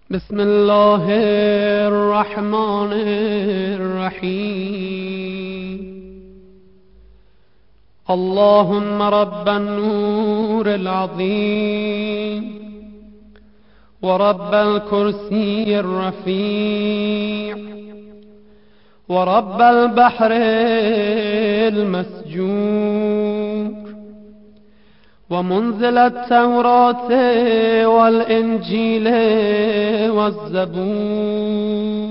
بسم الله الرحمن الرحيم. اللهم رب النور العظيم ورب الكرسي الرفيع ورب البحر المسجور ومنزل التوراة والإنجيل والزبور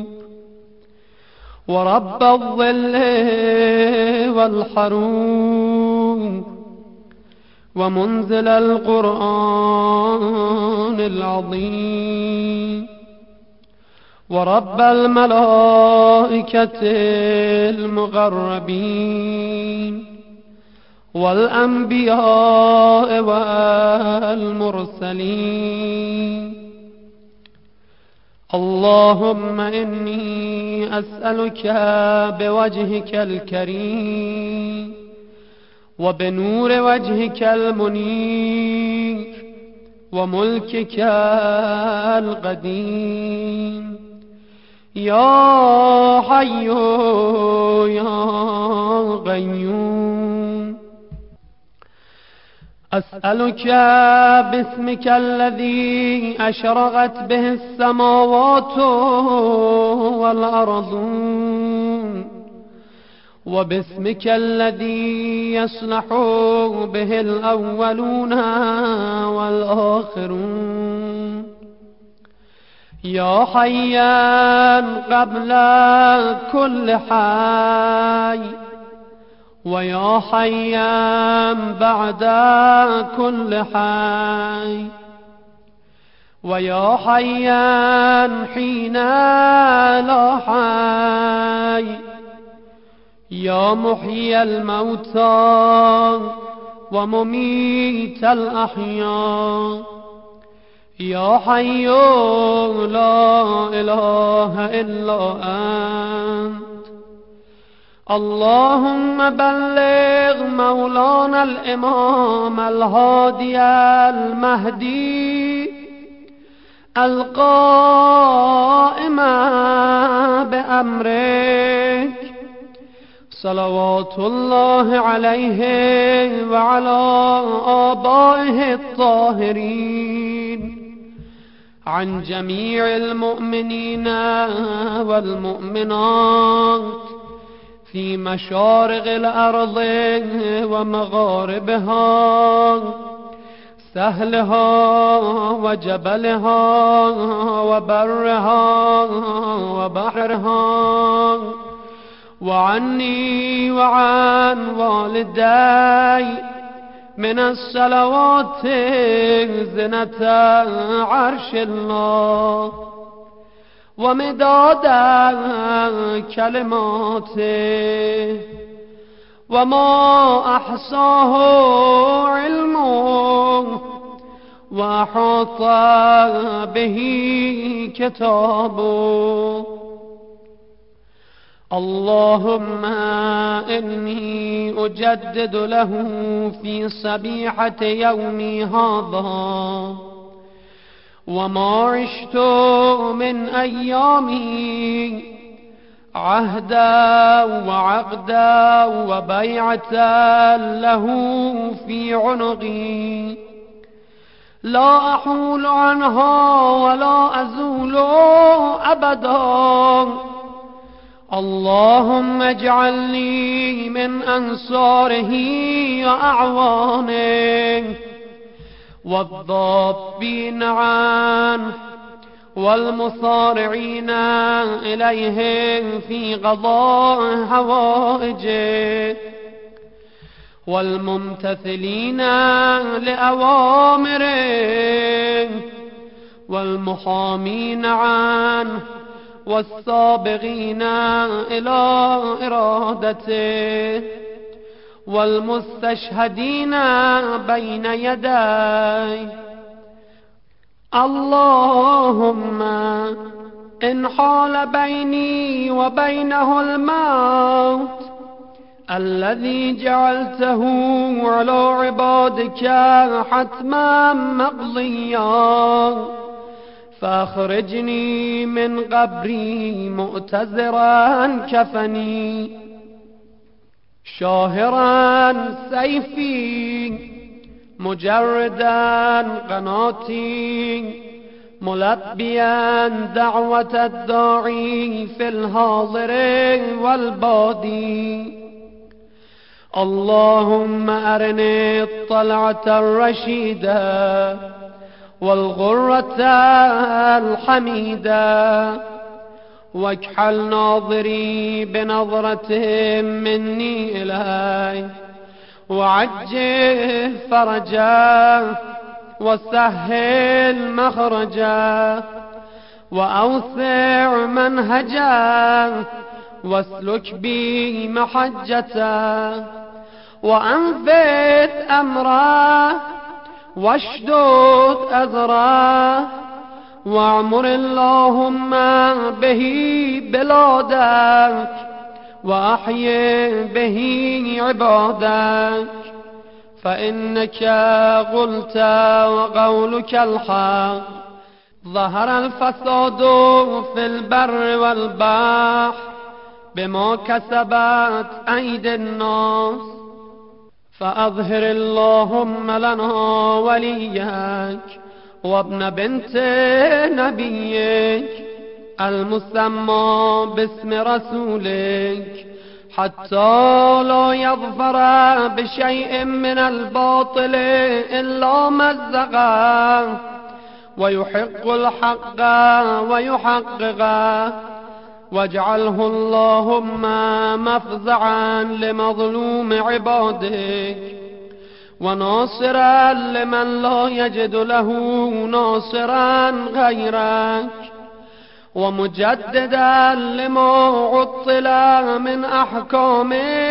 ورب الظل والحرور ومنزل القرآن العظيم ورب الملائكة المقربين والأنبياء والمرسلين. اللهم إني أسألك بوجهك الكريم وبنور وجهك المنير وملكك القديم يا حي يا قيوم. أسألك باسمك الذي أشرقت به السماوات والأرضون وباسمك الذي يصلح به الأولون والآخرون يا حيا قبل كل حي ويا حيا بعد كل حي ويا حيا حين لا حي يا محيي الموتى ومميت الأحياء يا حي لا إله إلا أنت. اللهم بلغ مولانا الإمام الهادي المهدي القائم بأمرك صلوات الله عليه وعلى آبائه الطاهرين عن جميع المؤمنين والمؤمنات في مشارق الأرض ومغاربها سهلها وجبلها وبرها وبحرها وعني وعن والدي من الصلوات زنة عرش الله ومداد كلماته وما أحصاه علمه وأحاط به كتابه. اللهم إني أجدد له في صبيحة يومي هذا وما عشت من أيامي عهدا وعقدا وبيعة له في عنقي لا أحول عنها ولا أزول أبدا. اللهم اجعلني من أنصاره وأعوانه والضابين عنه والمصارعين إليه في قضاء حوائجه والممتثلين لأوامره والمحامين عنه والسابقين إلى إرادته والمستشهدين بين يديه. اللهم إن حال بيني وبينه الموت الذي جعلته على عبادك حتما مقضيا فأخرجني من قبري مؤتزرا كفني شاهرا سيفي مجردا قناتي ملبيا دعوة الداعي في الحاضر والبادي اللهم أرني الطلعة الرشيدة والغرة الحميدة واكحل ناظري بنظرة مني إلي وعجل فرجا وسهل مخرجا وأوسع منهجا واسلك بي محجتا وأنفذ أمرا واشدد أزرا واعمر اللهم به بلادك وأحيي به عبادك فإنك قلت وقولك الحق ظهر الفساد في البر والبحر بما كسبت أيدي الناس فأظهر اللهم لنا وليك وابن بنت نبيك المسمى باسم رسولك حتى لا يظفر بشيء من الباطل إلا مزقه ويحق الحق ويحققه واجعله اللهم مفزعا لمظلوم عبادك وناصرا لمن لا يجد له ناصرا غيرك ومجددا لما عطل من أحكام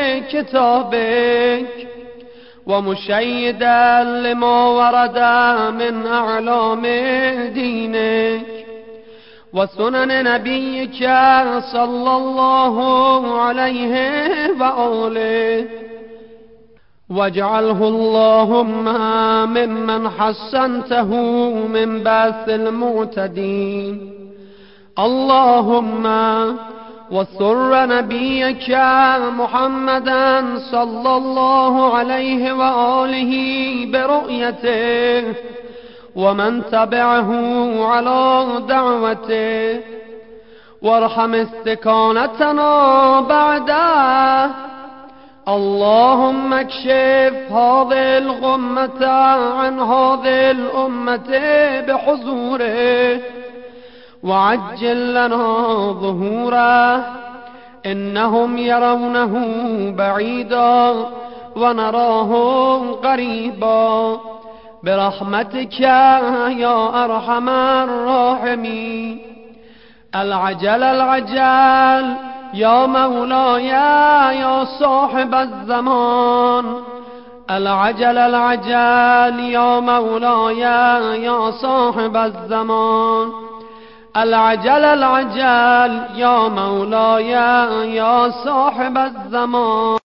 كتابك ومشيدا لما ورد من أعلام دينك وسنن نبيك صلى الله عليه وآله واجعله اللهم ممن حسنته من بأس المعتدين اللهم وسر نبيك محمدا صلى الله عليه وآله برؤيته ومن تبعه على دعوته وارحم استكانتنا بعده اللهم اكشف هذه الغمة عن هذه الأمة بحضوره وعجل لنا ظهوره إنهم يرونه بعيدا ونراه قريبا برحمتك يا أرحم الراحمين العجل العجل يا مولاي يا صاحب الزمان العجل العجل يا مولاي يا صاحب الزمان العجل العجل يا مولاي يا صاحب الزمان